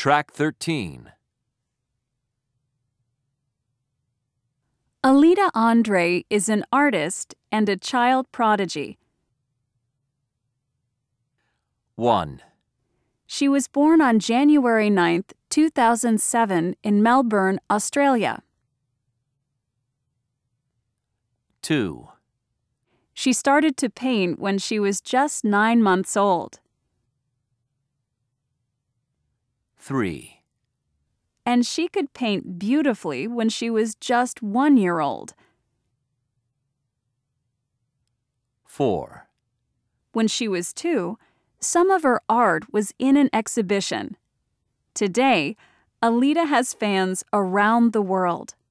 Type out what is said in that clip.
Track 13. Alida Andre is an artist and a child prodigy. 1, She was born on January 9, 2007 in Melbourne, Australia. 2, She started to paint when she was just 9 months old. 3, And she could paint beautifully when she was just 1 year old. 4, When she was 2, some of her art was in an exhibition. Today, Alida has fans around the world.